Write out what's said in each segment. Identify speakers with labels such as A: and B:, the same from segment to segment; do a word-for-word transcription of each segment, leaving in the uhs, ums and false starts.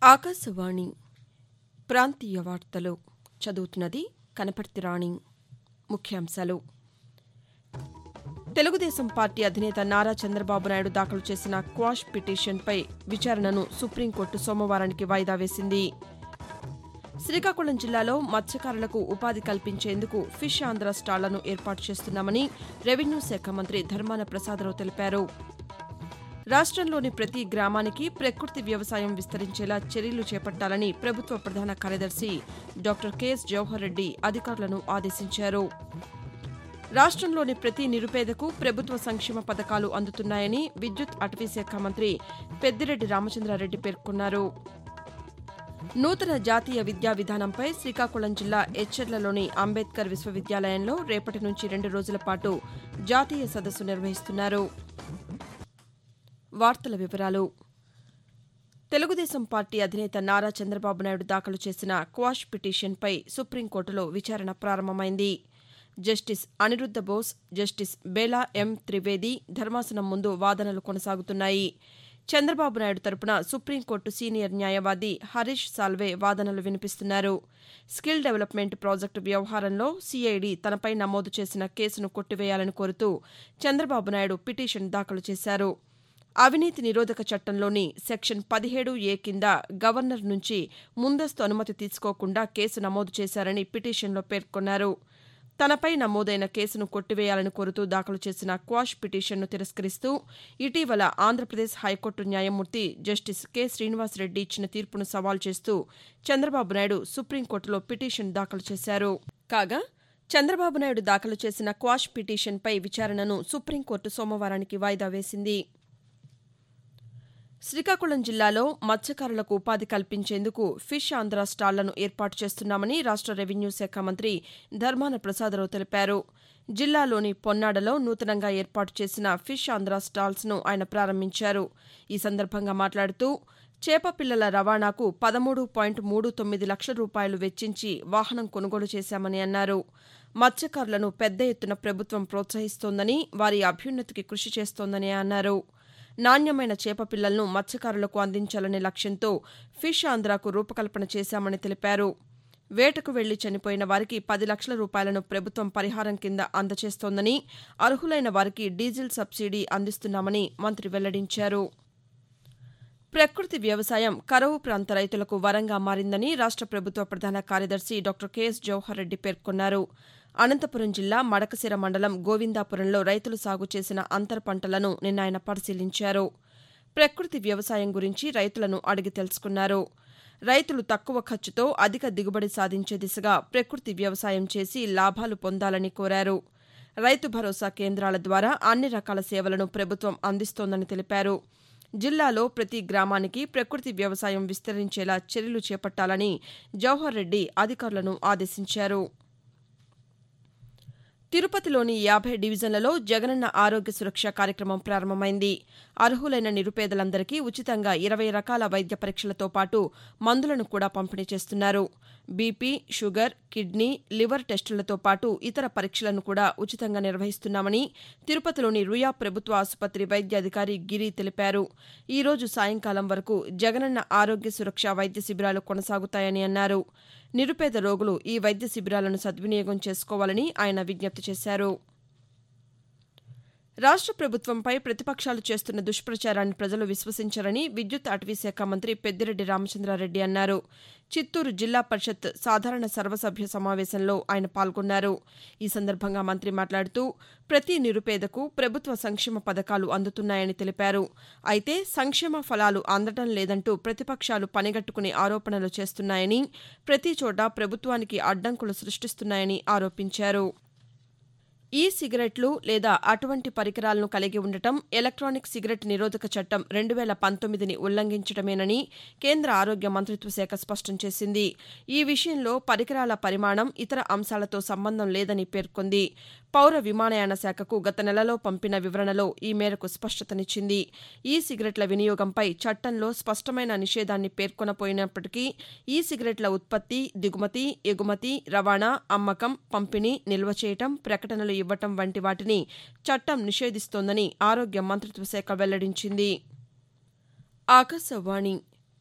A: ఆకాశవాణి ప్రాంతీయ వార్తలు చదువుతున్నది కనపర్తి రాణి. ముఖ్యాంశాలు. తెలుగుదేశం పార్టీ అధినేత నారా చంద్రబాబు నాయుడు దాఖలు చేసిన క్వాష్ పిటిషన్పై విచారణను సుప్రీంకోర్టు సోమవారానికి వాయిదా వేసింది. శ్రీకాకుళం జిల్లాలో మత్స్యకారులకు ఉపాధి కల్పించేందుకు ఫిష్ ఆంధ్ర స్టాళ్లను ఏర్పాటు చేస్తున్నామని రెవెన్యూ శాఖ మంత్రి ధర్మాన ప్రసాదరావు తెలిపారు. రాష్ట్రంలోని ప్రతి గ్రామానికి ప్రకృతి వ్యవసాయం విస్తరించేలా చర్యలు చేపట్టాలని ప్రభుత్వ ప్రధాన కార్యదర్శి డాక్టర్ కెఎస్ జవహర్ రెడ్డి అధికారులను ఆదేశించారు. రాష్ట్రంలోని ప్రతి నిరుపేదకు ప్రభుత్వ సంక్షేమ పథకాలు అందుతున్నాయని విద్యుత్ అటవీశాఖ మంత్రి పెద్దిరెడ్డి రామచంద్రారెడ్డి పేర్కొన్నారు. నూతన జాతీయ విద్యా విధానంపై శ్రీకాకుళం జిల్లా ఎచ్చెర్లలోని అంబేద్కర్ విశ్వవిద్యాలయంలో రేపటి నుంచి రెండు రోజుల పాటు జాతీయ సదస్సు నిర్వహిస్తున్నారు. వార్తల వివరాలు. తెలుగుదేశం పార్టీ అధినేత నారా చంద్రబాబు నాయుడు దాఖలు చేసిన క్వాష్ పిటిషన్పై సుప్రీంకోర్టులో విచారణ ప్రారంభమైంది. Justice Aniruddha Bose, justice Bela M Trivedi ధర్మాసనం ముందు వాదనలు కొనసాగుతున్నాయి. చంద్రబాబు నాయుడు తరపున సుప్రీంకోర్టు సీనియర్ న్యాయవాది హరీష్ సాల్వే వాదనలు వినిపిస్తున్నారు. స్కిల్ డెవలప్మెంట్ ప్రాజెక్టు వ్యవహారంలో సీఐడీ తనపై నమోదు చేసిన కేసును కొట్టివేయాలని కోరుతూ చంద్రబాబు నాయుడు పిటిషన్ దాఖలు చేశారు. అవినీతి నిరోధక చట్టంలోని సెక్షన్ పదిహేడు ఏ కింద గవర్నర్ నుంచి ముందస్తు అనుమతి తీసుకోకుండా కేసు నమోదు చేశారని పిటిషన్లో పేర్కొన్నారు. తనపై నమోదైన కేసును కొట్టివేయాలని కోరుతూ దాఖలు చేసిన క్వాష్ పిటిషన్ను తిరస్కరిస్తూ ఇటీవల ఆంధ్రప్రదేశ్ హైకోర్టు న్యాయమూర్తి జస్టిస్ కె శ్రీనివాసరెడ్డి ఇచ్చిన తీర్పును సవాల్ చేస్తూ చంద్రబాబు నాయుడు సుప్రీంకోర్టులో పిటిషన్ దాఖలు చేశారు. కాగా చంద్రబాబు నాయుడు దాఖలు చేసిన క్వాష్ పిటిషన్పై విచారణను సుప్రీంకోర్టు సోమవారానికి వాయిదా వేసింది. శ్రీకాకుళం జిల్లాలో మత్స్యకారులకు ఉపాధి కల్పించేందుకు ఫిష్ ఆంధ్ర స్టాళ్లను ఏర్పాటు చేస్తున్నామని రాష్ట్ర రెవెన్యూ శాఖ మంత్రి ధర్మాన ప్రసాదరావు తెలిపారు. జిల్లాలోని పొన్నాడలో నూతనంగా ఏర్పాటు చేసిన ఫిష్ ఆంధ్ర స్టాల్స్ను ఆయన ప్రారంభించారు. ఈ సందర్భంగా మాట్లాడుతూ చేప పిల్లల రవాణాకు పదమూడు పాయింట్ మూడు తొమ్మిది లక్షల రూపాయలు వెచ్చించి వాహనం కొనుగోలు చేశామని అన్నారు. మత్స్యకారులను పెద్ద ఎత్తున ప్రభుత్వం ప్రోత్సహిస్తోందని, వారి అభ్యున్నతికి కృషి చేస్తోందని అన్నారు. నాణ్యమైన చేప పిల్లలను మత్స్యకారులకు అందించాలనే లక్ష్యంతో ఫిష్ ఆంధ్రాకు రూపకల్పన చేశామని తెలిపారు. వేటకు వెళ్లి చనిపోయిన వారికి పది లక్షల రూపాయలను ప్రభుత్వం పరిహారం కింద అందజేస్తోందని, అర్హులైన వారికి డీజిల్ సబ్సిడీ అందిస్తున్నామని మంత్రి వెల్లడించారు. ప్రకృతి వ్యవసాయం కరువు ప్రాంత రైతులకు వరంగా మారిందని రాష్ట్ర ప్రభుత్వ ప్రధాన కార్యదర్శి డాక్టర్ కెఎస్ జవహర్ రెడ్డి పేర్కొన్నారు. అనంతపురం జిల్లా మడకశిర మండలం గోవిందాపురంలో రైతులు సాగు చేసిన అంతర పంటలను నిన్న ఆయన పరిశీలించారు. ప్రకృతి వ్యవసాయం గురించి రైతులను అడిగి తెలుసుకున్నారు. రైతులు తక్కువ ఖర్చుతో అధిక దిగుబడి సాధించే దిశగా ప్రకృతి వ్యవసాయం చేసి లాభాలు పొందాలని కోరారు. రైతు భరోసా కేంద్రాల ద్వారా అన్ని రకాల సేవలను ప్రభుత్వం అందిస్తోందని తెలిపారు. జిల్లాలో ప్రతి గ్రామానికి ప్రకృతి వ్యవసాయం విస్తరించేలా చర్యలు చేపట్టాలని జవహర్ రెడ్డి అధికారులను ఆదేశించారు. తిరుపతిలోని యాభై డివిజన్లలో జగనన్న ఆరోగ్య సురక్ష కార్యక్రమం ప్రారంభమైంది. అర్హులైన నిరుపేదలందరికీ ఉచితంగా ఇరవై రకాల వైద్య పరీక్షలతో పాటు మందులను కూడా పంపిణీ చేస్తున్నారు. బీపీ, షుగర్, కిడ్నీ, లివర్ టెస్టులతో పాటు ఇతర పరీక్షలను కూడా ఉచితంగా నిర్వహిస్తున్నామని తిరుపతిలోని రుయా ప్రభుత్వ ఆసుపత్రి వైద్యాధికారి గిరి తెలిపారు. ఈ రోజు సాయంకాలం వరకు జగనన్న ఆరోగ్య సురక్ష వైద్య శిబిరాలు కొనసాగుతాయని అన్నారు. నిరుపేద రోగులు ఈ వైద్య శిబిరాలను సద్వినియోగం చేసుకోవాలని ఆయన విజ్ఞప్తి చేశారు. రాష్ట్ర ప్రభుత్వంపై ప్రతిపక్షాలు చేస్తున్న దుష్ప్రచారాన్ని ప్రజలు విశ్వసించరని విద్యుత్ అటవీశాఖ మంత్రి పెద్దిరెడ్డి రామచంద్రారెడ్డి అన్నారు. చిత్తూరు జిల్లా పరిషత్ సాధారణ సర్వసభ్య సమావేశంలో ఆయన పాల్గొన్నారు. ఈ సందర్భంగా మంత్రి మాట్లాడుతూ ప్రతి నిరుపేదకు ప్రభుత్వ సంక్షేమ పథకాలు అందుతున్నాయని తెలిపారు. అయితే సంక్షేమ ఫలాలు అందడం లేదంటూ ప్రతిపక్షాలు పనిగట్టుకుని ఆరోపణలు చేస్తున్నాయని, ప్రతి చోట ప్రభుత్వానికి అడ్డంకులు సృష్టిస్తున్నాయని ఆరోపించారు. ఈ సిగరెట్లు లేదా అటువంటి పరికరాలను కలిగి ఉండటం ఎలక్ట్రానిక్ సిగరెట్ నిరోధక చట్టం రెండు వేల పంతొమ్మిదిని ఉల్లంఘించడమేనని కేంద్ర ఆరోగ్య మంత్రిత్వ శాఖ స్పష్టం చేసింది. ఈ విషయంలో పరికరాల పరిమాణం ఇతర అంశాలతో సంబంధం లేదని పేర్కొంది. పౌర విమానయాన శాఖకు గత నెలలో పంపిన వివరణలో ఈ మేరకు స్పష్టతనిచ్చింది. ఈ సిగరెట్ల వినియోగంపై చట్టంలో స్పష్టమైన నిషేధాన్ని పేర్కొనపోయినప్పటికీ ఈ సిగరెట్ల ఉత్పత్తి, దిగుమతి, ఎగుమతి, రవాణా, అమ్మకం, పంపిణీ, నిల్వ చేయటం, ప్రకటనలు ఇవ్వటం వంటి వాటిని చట్టం నిషేధిస్తోందని ఆరోగ్య మంత్రిత్వ శాఖ వెల్లడించింది. ఆకాశవాణి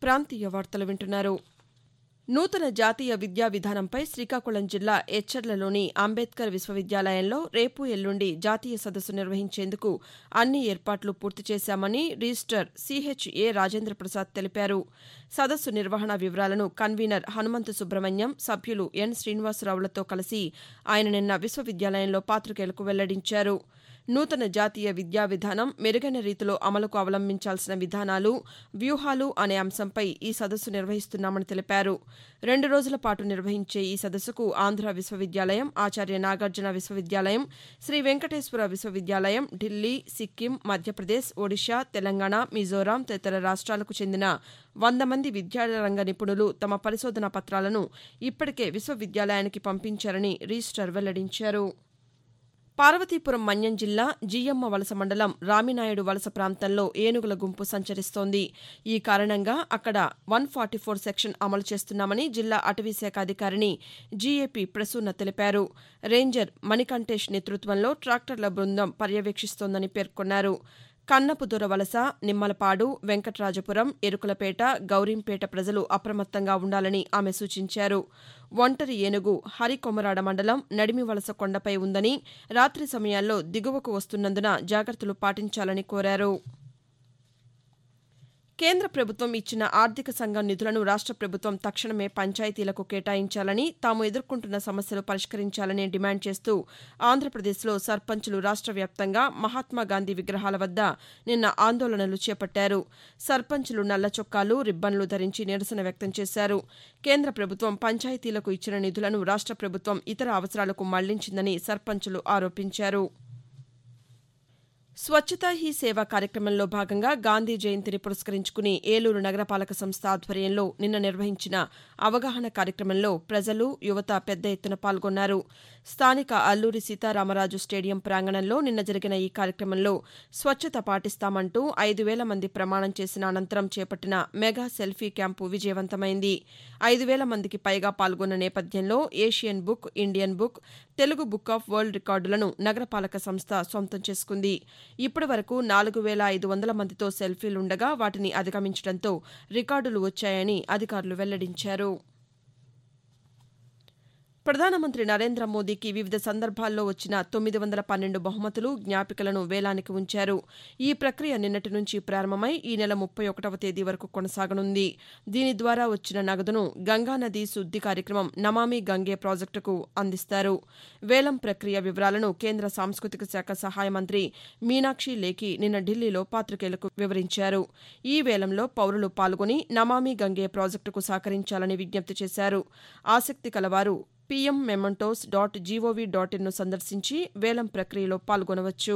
A: ప్రాంతీయ వార్తలు వింటున్నారు. నూతన జాతీయ విద్యా విధానంపై శ్రీకాకుళం జిల్లా ఎచ్చెర్లలోని అంబేద్కర్ విశ్వవిద్యాలయంలో రేపు ఎల్లుండి జాతీయ సదస్సు నిర్వహించేందుకు అన్ని ఏర్పాట్లు పూర్తి చేశామని రిజిస్టార్ సిహెచ్ఏ రాజేంద్ర ప్రసాద్ తెలిపారు. సదస్సు నిర్వహణ వివరాలను కన్వీనర్ హనుమంతు సుబ్రహ్మణ్యం, సభ్యులు ఎన్ శ్రీనివాసరావులతో కలిసి ఆయన నిన్న విశ్వవిద్యాలయంలో పాతికేయులకు వెల్లడించారు. నూతన జాతీయ విద్యా విధానం మెరుగైన రీతిలో అమలుకు అవలంబించాల్సిన విధానాలు, వ్యూహాలు అనే అంశంపై ఈ సదస్సు నిర్వహిస్తున్నామని తెలిపారు. రెండు రోజుల పాటు నిర్వహించే ఈ సదస్సుకు ఆంధ్ర విశ్వవిద్యాలయం, ఆచార్య నాగార్జున విశ్వవిద్యాలయం, శ్రీ వెంకటేశ్వర విశ్వవిద్యాలయం, ఢిల్లీ, సిక్కిం, మధ్యప్రదేశ్, ఒడిషా, తెలంగాణ, మిజోరాం తదితర రాష్ట్రాలకు చెందిన వంద మంది విద్యారంగ నిపుణులు తమ పరిశోధనా పత్రాలను ఇప్పటికే విశ్వవిద్యాలయానికి పంపించారని రిజిస్టార్ వెల్లడించారు. పార్వతీపురం మన్యం జిల్లా జియ్యమ్మ వలస మండలం రామినాయుడు వలస ప్రాంతంలో ఏనుగుల గుంపు సంచరిస్తోంది. ఈ కారణంగా అక్కడ వన్ ఫార్టీ ఫోర్ సెక్షన్ అమలు చేస్తున్నామని జిల్లా అటవీశాఖ అధికారిని జీఏపీ ప్రసూన తెలిపారు. రేంజర్ మణికంఠేష్ నేతృత్వంలో ట్రాక్టర్ల బృందం పర్యవేక్షిస్తోందని పేర్కొన్నారు. కన్నపుదొర వలస, నిమ్మలపాడు, వెంకట్రాజపురం, ఎరుకులపేట, గౌరీంపేట ప్రజలు అప్రమత్తంగా ఉండాలని ఆమె సూచించారు. ఒంటరి ఏనుగు హరికొమరాడ మండలం నడిమి వలస కొండపై ఉందని, రాత్రి సమయాల్లో దిగువకు వస్తున్నందున జాగ్రత్తలు పాటించాలని కోరారు. కేంద్ర ప్రభుత్వం ఇచ్చిన ఆర్థిక సంఘం నిధులను రాష్ట్ర ప్రభుత్వం తక్షణమే పంచాయతీలకు కేటాయించాలని, తాము ఎదుర్కొంటున్న సమస్యలు పరిష్కరించాలని డిమాండ్ చేస్తూ ఆంధ్రప్రదేశ్లో సర్పంచులు రాష్ట్ర వ్యాప్తంగా మహాత్మాగాంధీ విగ్రహాల వద్ద నిన్న ఆందోళనలు చేపట్టారు. సర్పంచులు నల్ల చొక్కాలు, రిబ్బన్లు ధరించి నిరసన వ్యక్తం చేశారు. కేంద్ర ప్రభుత్వం పంచాయతీలకు ఇచ్చిన నిధులను రాష్ట్ర ప్రభుత్వం ఇతర అవసరాలకు మళ్లించిందని సర్పంచులు ఆరోపించారు. స్వచ్ఛతా హీ సేవ కార్యక్రమంలో భాగంగా గాంధీ జయంతిని పురస్కరించుకుని ఏలూరు నగరపాలక సంస్థ ఆధ్వర్యంలో నిన్న నిర్వహించిన అవగాహన కార్యక్రమంలో ప్రజలు, యువత పెద్ద ఎత్తున పాల్గొన్నారు. స్థానిక అల్లూరి సీతారామరాజు స్టేడియం ప్రాంగణంలో నిన్న జరిగిన ఈ కార్యక్రమంలో స్వచ్ఛత పాటిస్తామంటూ ఐదు వేల మంది ప్రమాణం చేసిన అనంతరం చేపట్టిన మెగా సెల్ఫీ క్యాంపు విజయవంతమైంది. ఐదు వేల మందికి పైగా పాల్గొన్న నేపథ్యంలో Asian book, Indian book, Telugu book of world రికార్డులను నగరపాలక సంస్థ సొంతం చేసుకుంది. ఇప్పటి వరకు నాలుగు వేల ఐదు వందల మందితో సెల్ఫీలుండగా వాటిని అధిగమించడంతో రికార్డులు వచ్చాయని అధికారులు వెల్లడించారు. ప్రధానమంత్రి నరేంద్ర మోదీకి వివిధ సందర్భాల్లో వచ్చిన తొమ్మిది వందల పన్నెండు బహుమతులు, జ్ఞాపికలను వేలానికి ఉంచారు. ఈ ప్రక్రియ నిన్నటి నుంచి ప్రారంభమై ఈ నెల ముప్పై ఒకటవ తేదీ వరకు కొనసాగనుంది. దీని ద్వారా వచ్చిన నగదును గంగానదీ శుద్ది కార్యక్రమం నమామి గంగే ప్రాజెక్టుకు అందిస్తారు. వేలం ప్రక్రియ వివరాలను కేంద్ర సాంస్కృతిక శాఖ సహాయ మంత్రి మీనాక్షి లేఖి నిన్న ఢిల్లీలో పాతికేయులకు వివరించారు. ఈ వేలంలో పౌరులు పాల్గొని నమామి గంగే ప్రాజెక్టుకు సహకరించాలని విజ్ఞప్తి చేశారు. ఆసక్తి కలవారు PM mementos dot GOV dot ఇన్ను సందర్శించి వేలం ప్రక్రియలో పాల్గొనవచ్చు.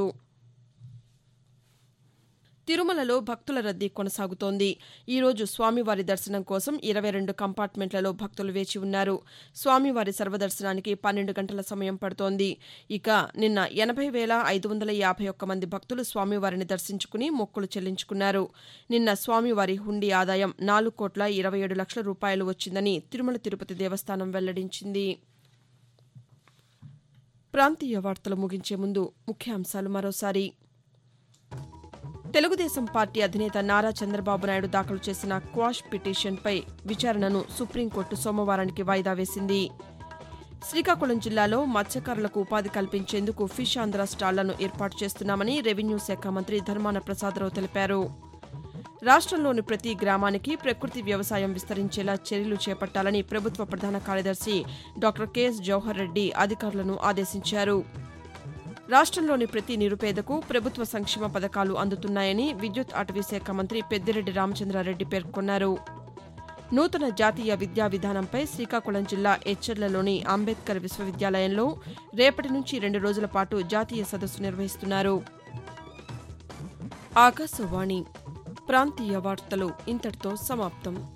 A: తిరుమలలో భక్తుల రద్దీ కొనసాగుతోంది. ఈ రోజు స్వామివారి దర్శనం కోసం ఇరవై రెండు కంపార్ట్మెంట్లలో భక్తులు వేచి ఉన్నారు. స్వామివారి సర్వదర్శనానికి పన్నెండు గంటల సమయం పడుతోంది. ఇక నిన్న ఎనభై వేల ఐదు వందల యాభై ఒక్క మంది భక్తులు స్వామివారిని దర్శించుకుని మొక్కులు చెల్లించుకున్నారు. నిన్న స్వామివారి హుండీ ఆదాయం నాలుగు కోట్ల ఇరవై ఏడు లక్షల రూపాయలు వచ్చిందని తిరుమల తిరుపతి దేవస్థానం వెల్లడించింది. ప్రాంతీయ వార్తలు ముగించే ముందు ముఖ్యాంశాలు మరోసారి. తెలుగుదేశం పార్టీ అధినేత నారా చంద్రబాబు నాయుడు దాఖలు చేసిన క్వాష్ పిటిషన్పై విచారణను సుప్రీంకోర్టు సోమవారానికి వాయిదా వేసింది. శ్రీకాకుళం జిల్లాలో మత్స్యకారులకు ఉపాధి కల్పించేందుకు ఫిష్ ఆంధ్ర స్టాళ్లను ఏర్పాటు చేస్తున్నామని రెవెన్యూ శాఖ మంత్రి ధర్మాన ప్రసాదరావు తెలిపారు. రాష్ట్రంలోని ప్రతి గ్రామానికి ప్రకృతి వ్యవసాయం విస్తరించేలా చర్యలు చేపట్టాలని ప్రభుత్వ ప్రధాన కార్యదర్శి డాక్టర్ కెఎస్ జవహర్ రెడ్డి అధికారులను ఆదేశించారు. రాష్ట్రంలోని ప్రతి నిరుపేదకు ప్రభుత్వ సంక్షేమ పథకాలు అందుతున్నాయని విద్యుత్ అటవీశాఖ మంత్రి పెద్దిరెడ్డి రామచంద్రారెడ్డి పేర్కొన్నారు. నూతన జాతీయ విద్యా విధానంపై శ్రీకాకుళం జిల్లా ఎచ్చెర్లలోని అంబేద్కర్ విశ్వవిద్యాలయంలో రేపటి నుంచి రెండు రోజుల పాటు జాతీయ సదస్సు నిర్వహిస్తున్నారు. ఆకాశవాణి ప్రాంతీయ వార్తలు ఇంతటితో సమాప్తం.